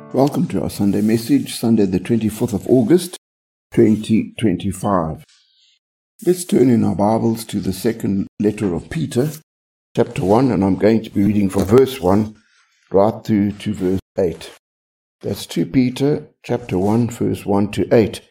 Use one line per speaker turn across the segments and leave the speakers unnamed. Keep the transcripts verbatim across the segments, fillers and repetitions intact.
Welcome to our Sunday message, Sunday the twenty-fourth of August, twenty twenty-five. Let's turn in our Bibles to the second letter of Peter, chapter one, and I'm going to be reading from verse one right through to verse eight. That's Second Peter, chapter one, verse one to eight.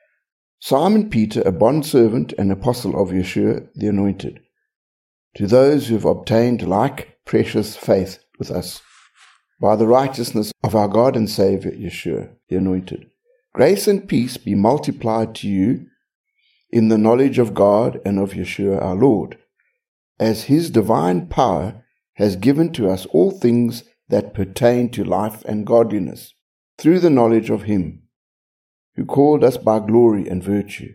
Simon Peter, a bondservant and apostle of Yeshua, the Anointed, to those who have obtained like precious faith with us, by the righteousness of our God and Saviour, Yeshua, the Anointed. Grace and peace be multiplied to you in the knowledge of God and of Yeshua our Lord, as His divine power has given to us all things that pertain to life and godliness, through the knowledge of Him, who called us by glory and virtue,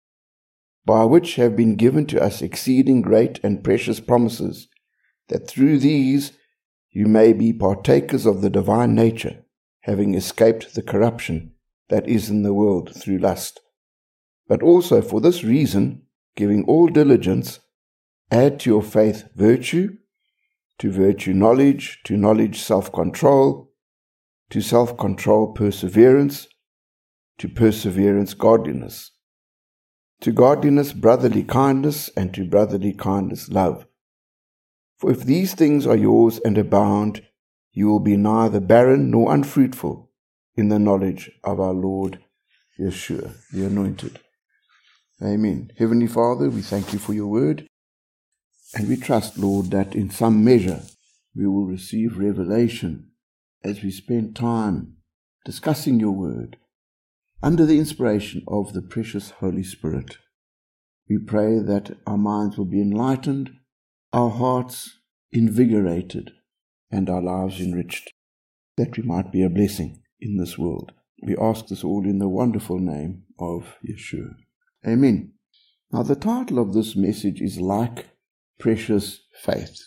by which have been given to us exceeding great and precious promises, that through these you may be partakers of the divine nature, having escaped the corruption that is in the world through lust. But also for this reason, giving all diligence, add to your faith virtue, to virtue knowledge, to knowledge self-control, to self-control perseverance, to perseverance godliness, to godliness brotherly kindness, and to brotherly kindness love. For if these things are yours and abound, you will be neither barren nor unfruitful in the knowledge of our Lord Yeshua, the Anointed. Amen. Heavenly Father, we thank you for your word, and we trust, Lord, that in some measure we will receive revelation as we spend time discussing your word under the inspiration of the precious Holy Spirit. We pray that our minds will be enlightened, our hearts invigorated, and our lives enriched, that we might be a blessing in this world. We ask this all in the wonderful name of Yeshua. Amen. Now the title of this message is Like Precious Faith.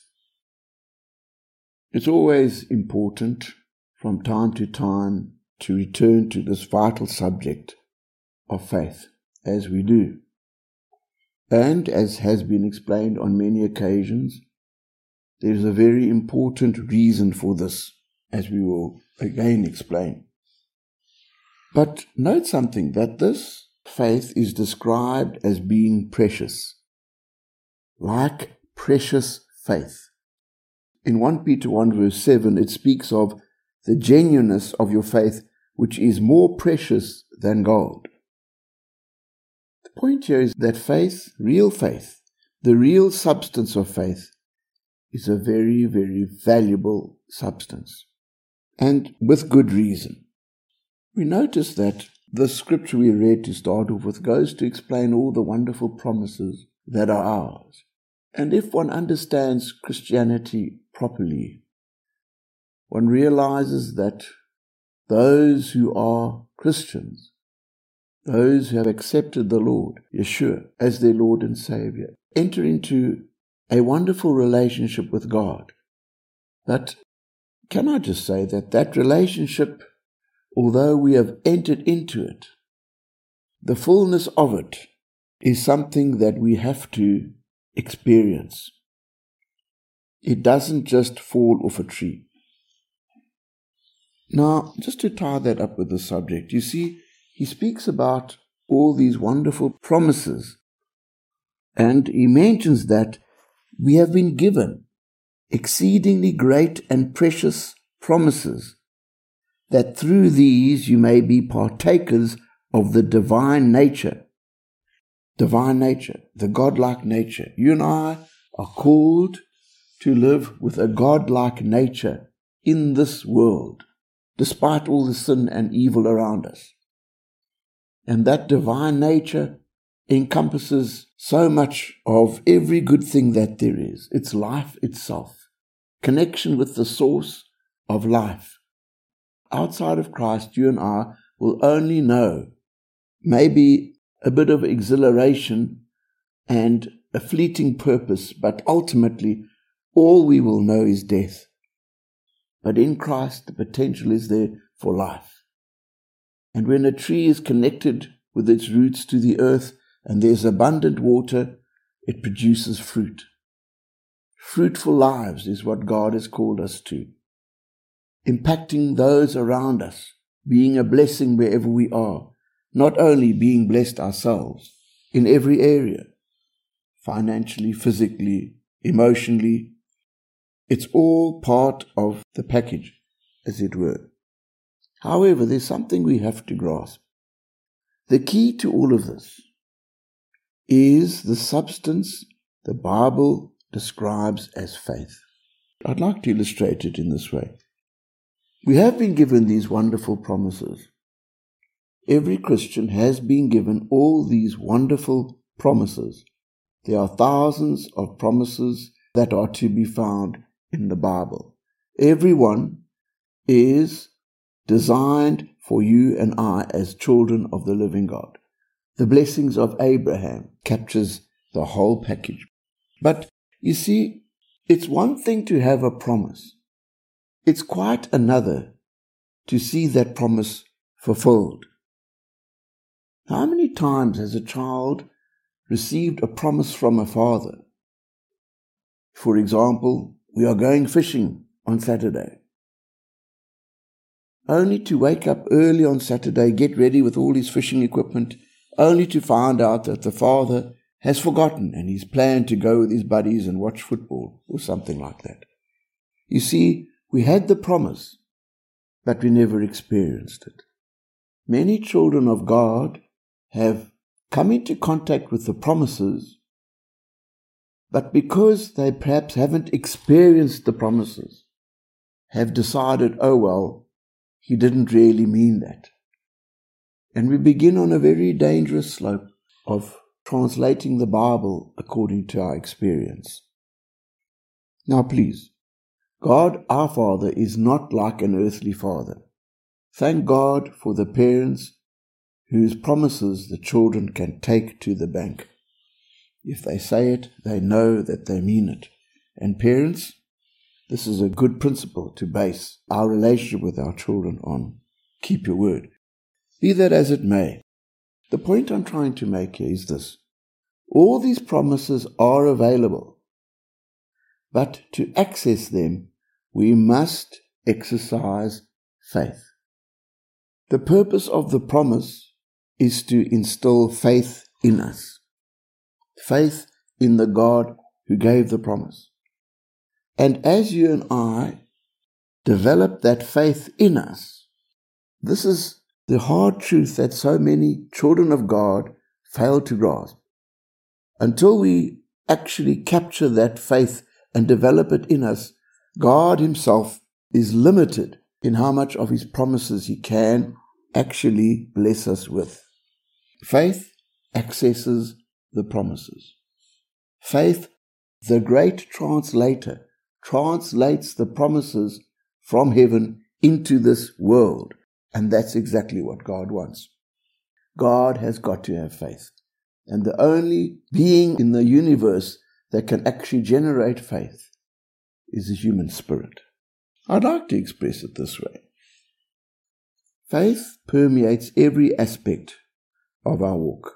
It's always important from time to time to return to this vital subject of faith, as we do. And as has been explained on many occasions, there is a very important reason for this, as we will again explain. But note something, that this faith is described as being precious, like precious faith. In First Peter one verse seven, it speaks of the genuineness of your faith, which is more precious than gold. The point here is that faith, real faith, the real substance of faith, is a very, very valuable substance, and with good reason. We notice that the scripture we read to start off with goes to explain all the wonderful promises that are ours. And if one understands Christianity properly, one realizes that those who are Christians, those who have accepted the Lord, Yeshua, as their Lord and Savior, enter into a wonderful relationship with God. But can I just say that that relationship, although we have entered into it, the fullness of it is something that we have to experience. It doesn't just fall off a tree. Now, just to tie that up with the subject, you see, he speaks about all these wonderful promises, and he mentions that we have been given exceedingly great and precious promises, that through these you may be partakers of the divine nature. Divine nature, the godlike nature. You and I are called to live with a godlike nature in this world, despite all the sin and evil around us. And that divine nature encompasses so much of every good thing that there is. It's life itself, connection with the source of life. Outside of Christ, you and I will only know maybe a bit of exhilaration and a fleeting purpose, but ultimately all we will know is death. But in Christ, the potential is there for life. And when a tree is connected with its roots to the earth and there's abundant water, it produces fruit. Fruitful lives is what God has called us to. impacting those around us, being a blessing wherever we are, not only being blessed ourselves in every area, financially, physically, emotionally. It's all part of the package, as it were. However, there's something we have to grasp. The key to all of this is the substance the Bible describes as faith. I'd like to illustrate it in this way. We have been given these wonderful promises. Every Christian has been given all these wonderful promises. There are thousands of promises that are to be found in the Bible. Every one is designed for you and I as children of the living God. The blessings of Abraham captures the whole package. But you see, it's one thing to have a promise. It's quite another to see that promise fulfilled. How many times has a child received a promise from a father? For example, we are going fishing on Saturday. Only to wake up early on Saturday, get ready with all his fishing equipment, only to find out that the father has forgotten and he's planned to go with his buddies and watch football or something like that. You see, we had the promise, but we never experienced it. Many children of God have come into contact with the promises, but because they perhaps haven't experienced the promises, have decided, oh well, he didn't really mean that. And we begin on a very dangerous slope of translating the Bible according to our experience. Now please, God our Father is not like an earthly father. Thank God for the parents whose promises the children can take to the bank. If they say it, they know that they mean it. And parents, this is a good principle to base our relationship with our children on. Keep your word. Be that as it may, the point I'm trying to make here is this. All these promises are available, but to access them, we must exercise faith. The purpose of the promise is to instill faith in us. Faith in the God who gave the promise. And as you and I develop that faith in us, this is the hard truth that so many children of God fail to grasp. Until we actually capture that faith and develop it in us, God himself is limited in how much of his promises he can actually bless us with. Faith accesses the promises. Faith, the great translator, translates the promises from heaven into this world. And that's exactly what God wants. God has got to have faith. And the only being in the universe that can actually generate faith is the human spirit. I'd like to express it this way. Faith permeates every aspect of our walk.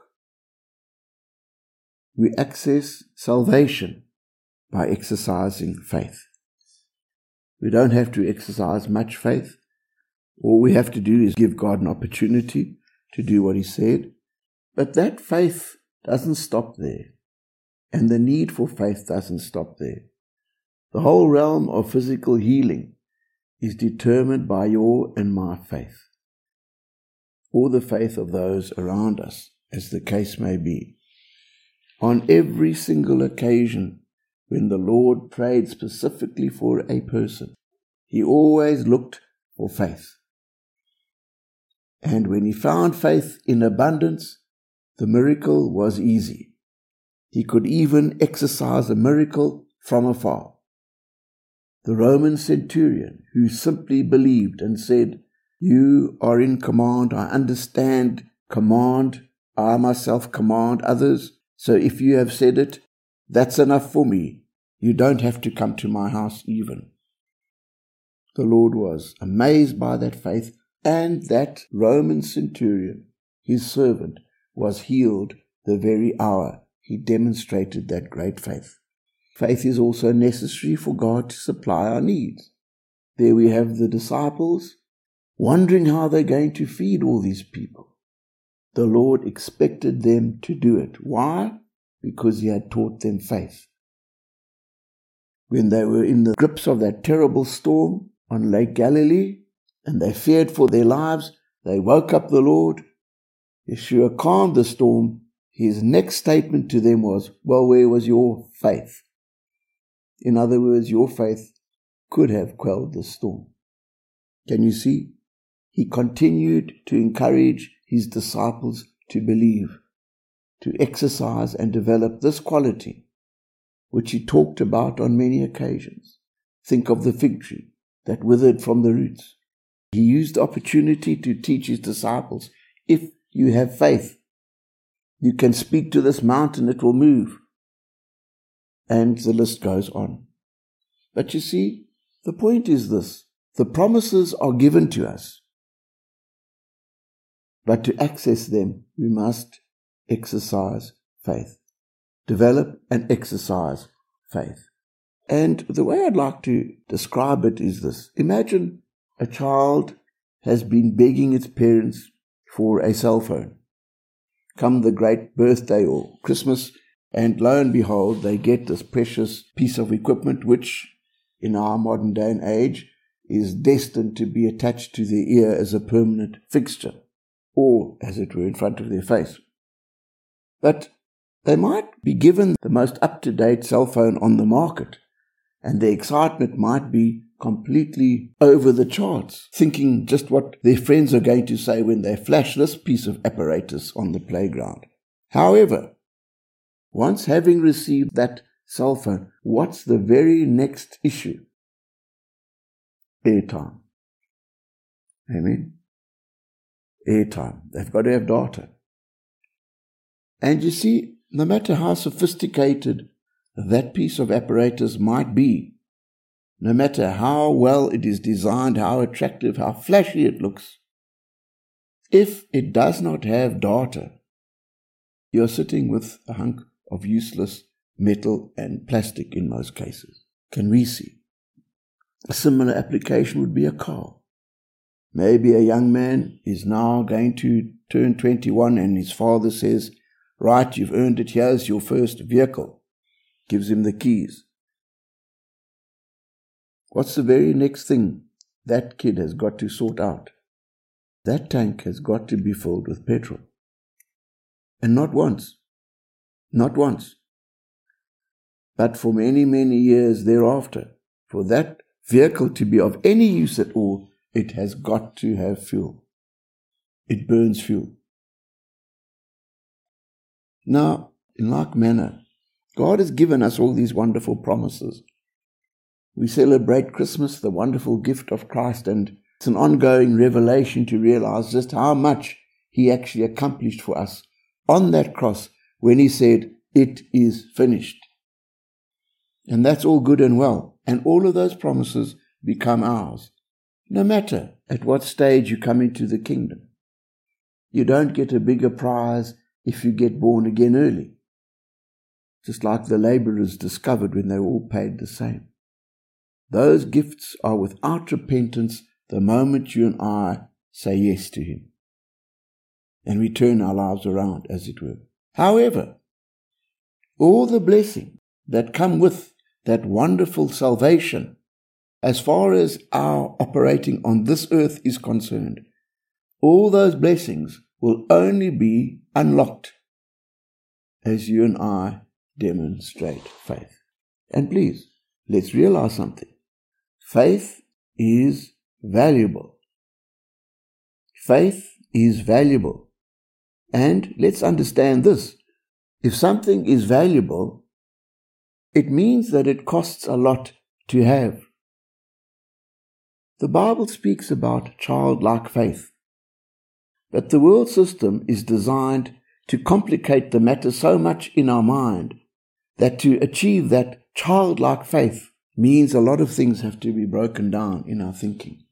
We access salvation by exercising faith. We don't have to exercise much faith. All we have to do is give God an opportunity to do what he said. But that faith doesn't stop there. And the need for faith doesn't stop there. The whole realm of physical healing is determined by your and my faith, or the faith of those around us, as the case may be. On every single occasion when the Lord prayed specifically for a person, he always looked for faith. And when he found faith in abundance, the miracle was easy. He could even exercise a miracle from afar. The Roman centurion, who simply believed and said, "You are in command, I understand command, I myself command others, so if you have said it, that's enough for me. You don't have to come to my house even." The Lord was amazed by that faith, and that Roman centurion, his servant, was healed the very hour he demonstrated that great faith. Faith is also necessary for God to supply our needs. there we have the disciples wondering how they're going to feed all these people. The Lord expected them to do it. Why? Because He had taught them faith. When they were in the grips of that terrible storm on Lake Galilee, and they feared for their lives, they woke up the Lord. Yeshua calmed the storm. His next statement to them was, well, where was your faith? In other words, your faith could have quelled the storm. Can you see? He continued to encourage His disciples to believe, to exercise and develop this quality, which He talked about on many occasions. Think of the fig tree that withered from the roots. He used the opportunity to teach His disciples, if you have faith, you can speak to this mountain, it will move. And the list goes on. But you see, the point is this: the promises are given to us. But to access them, we must exercise faith. Develop and exercise faith. And the way I'd like to describe it is this. Imagine a child has been begging its parents for a cell phone. Come the great birthday or Christmas, and lo and behold, they get this precious piece of equipment which, in our modern day and age, is destined to be attached to their ear as a permanent fixture, or, as it were, in front of their face. But they might be given the most up-to-date cell phone on the market, and their excitement might be completely over the charts, thinking just what their friends are going to say when they flash this piece of apparatus on the playground. However, once having received that cell phone, what's the very next issue? Airtime. Amen? Airtime. They've got to have data. And you see, no matter how sophisticated that piece of apparatus might be, no matter how well it is designed, how attractive, how flashy it looks, if it does not have data, you're sitting with a hunk of useless metal and plastic in most cases. Can we see? A similar application would be a car. Maybe a young man is now going to turn twenty-one and his father says, right, you've earned it, here's your first vehicle. Gives him the keys. What's the very next thing that kid has got to sort out? That tank has got to be filled with petrol. And not once. Not once. But for many, many years thereafter. For that vehicle to be of any use at all, it has got to have fuel. It burns fuel. Now, in like manner, God has given us all these wonderful promises. We celebrate Christmas, the wonderful gift of Christ, and it's an ongoing revelation to realize just how much He actually accomplished for us on that cross when He said, it is finished. And that's all good and well. And all of those promises become ours, no matter at what stage you come into the kingdom. You don't get a bigger prize if you get born again early, just like the laborers discovered when they were all paid the same. Those gifts are without repentance the moment you and I say yes to Him, and we turn our lives around, as it were. However, all the blessings that come with that wonderful salvation, as far as our operating on this earth is concerned, all those blessings will only be unlocked as you and I demonstrate faith. And please, let's realize something. Faith is valuable. Faith is valuable. And let's understand this. If something is valuable, it means that it costs a lot to have. The Bible speaks about childlike faith. But the world system is designed to complicate the matter so much in our mind that to achieve that childlike faith means a lot of things have to be broken down in our thinking.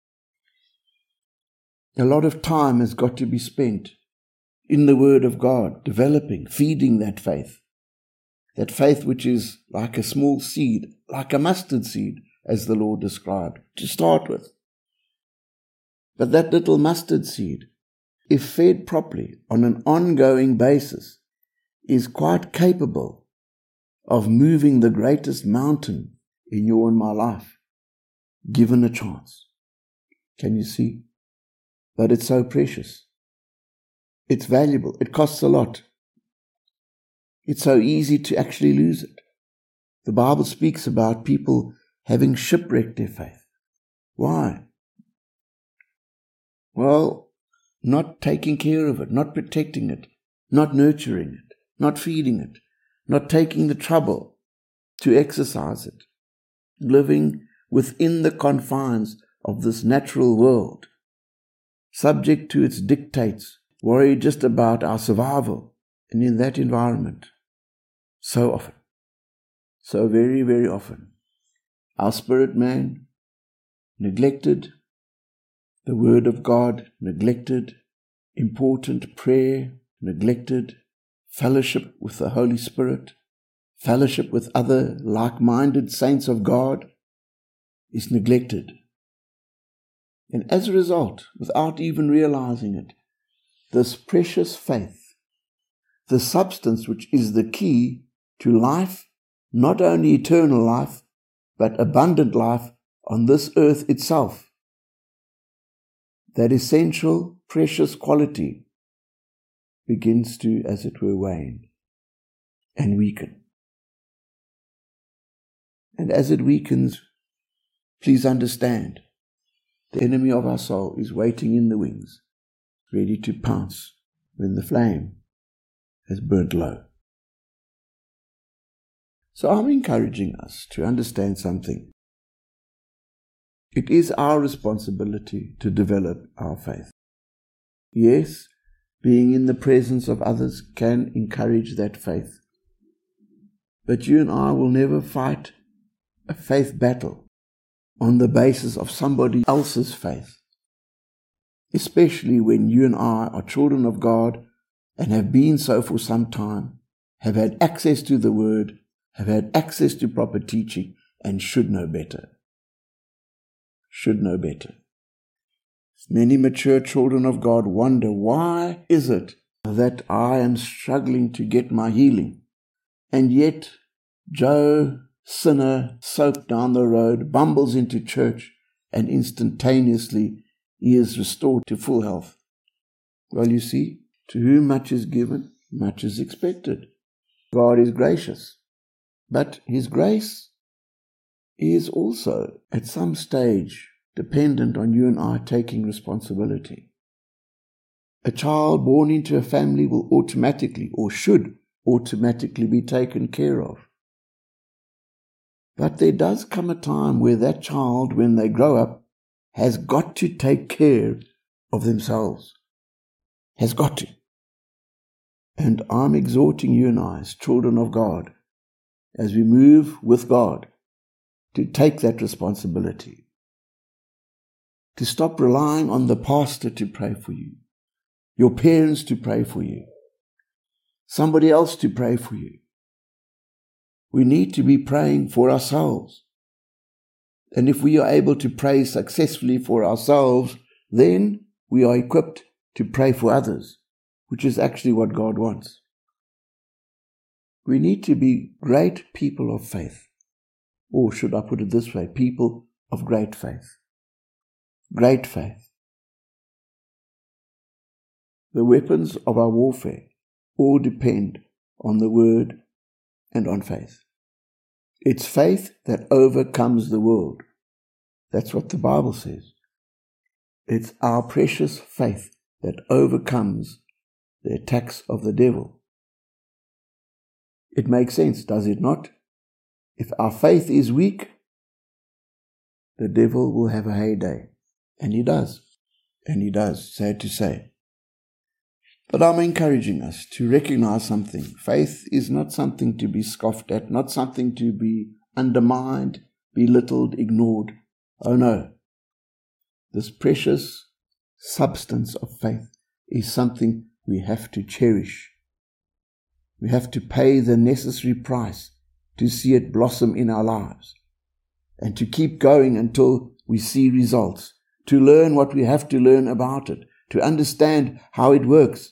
A lot of time has got to be spent in the Word of God, developing, feeding that faith. That faith which is like a small seed, like a mustard seed, as the Lord described, to start with. But that little mustard seed, if fed properly on an ongoing basis, is quite capable of moving the greatest mountain in your and my life, given a chance. Can you see? But it's so precious. It's valuable. It costs a lot. It's so easy to actually lose it. The Bible speaks about people having shipwrecked their faith. Why? Well, not taking care of it, not protecting it, not nurturing it, not feeding it, not taking the trouble to exercise it, living within the confines of this natural world, subject to its dictates, worried just about our survival, and in that environment, so often, so very, very often, our spirit man neglected, the Word of God neglected, important prayer neglected, fellowship with the Holy Spirit, fellowship with other like-minded saints of God is neglected. And as a result, without even realizing it, this precious faith, the substance which is the key to life, not only eternal life, but abundant life on this earth itself, that essential, precious quality begins to, as it were, wane and weaken. And as it weakens, please understand, the enemy of our soul is waiting in the wings, ready to pounce when the flame has burnt low. So I'm encouraging us to understand something. It is our responsibility to develop our faith. Yes, being in the presence of others can encourage that faith. But you and I will never fight a faith battle on the basis of somebody else's faith, especially when you and I are children of God and have been so for some time, have had access to the Word, have had access to proper teaching, and should know better. Should know better. Many mature children of God wonder, why is it that I am struggling to get my healing? And yet, Joe, sinner, soaked down the road, bumbles into church, and instantaneously he is restored to full health. Well, you see, to whom much is given, much is expected. God is gracious, but His grace is also, at some stage, dependent on you and I taking responsibility. A child born into a family will automatically, or should automatically, be taken care of. But there does come a time where that child, when they grow up, has got to take care of themselves. Has got to. And I'm exhorting you and I, as children of God, as we move with God, to take that responsibility. To stop relying on the pastor to pray for you, your parents to pray for you, somebody else to pray for you. We need to be praying for ourselves. And if we are able to pray successfully for ourselves, then we are equipped to pray for others, which is actually what God wants. We need to be great people of faith. Or should I put it this way, people of great faith. Great faith. The weapons of our warfare all depend on the Word and on faith. It's faith that overcomes the world. That's what the Bible says. It's our precious faith that overcomes the attacks of the devil. It makes sense, does it not? If our faith is weak, the devil will have a heyday. And he does. And he does, sad to say. But I'm encouraging us to recognize something. Faith is not something to be scoffed at, not something to be undermined, belittled, ignored. Oh no. This precious substance of faith is something we have to cherish. We have to pay the necessary price to see it blossom in our lives. and to keep going until we see results, to learn what we have to learn about it, to understand how it works.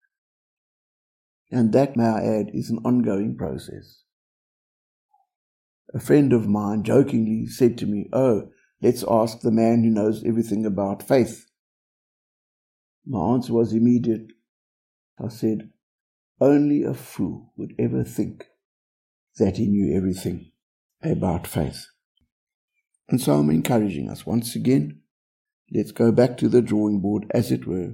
And that, may I add, is an ongoing process. A friend of mine jokingly said to me, "Oh, let's ask the man who knows everything about faith." My answer was immediate. I said, only a fool would ever think that he knew everything about faith. And so I'm encouraging us once again, let's go back to the drawing board, as it were.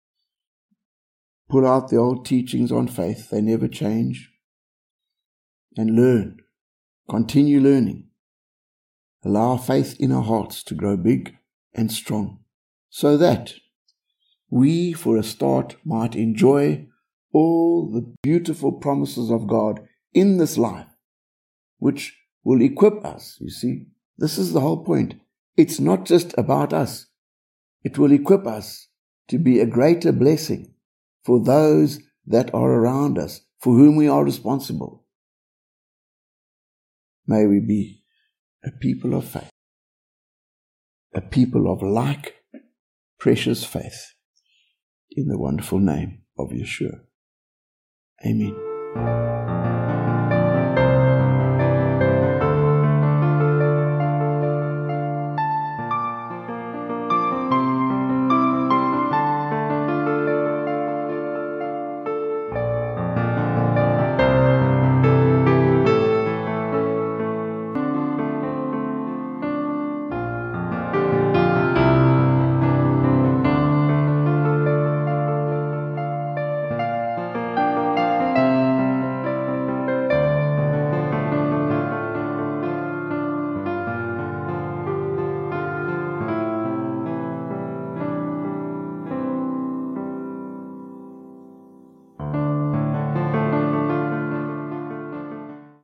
Pull out the old teachings on faith, they never change, and learn. Continue learning. Allow faith in our hearts to grow big and strong, so that we, for a start, might enjoy all the beautiful promises of God in this life, which will equip us, you see. This is the whole point. It's not just about us. It will equip us to be a greater blessing for those that are around us, for whom we are responsible. May we be a people of faith, a people of like precious faith, in the wonderful name of Yeshua. Amen.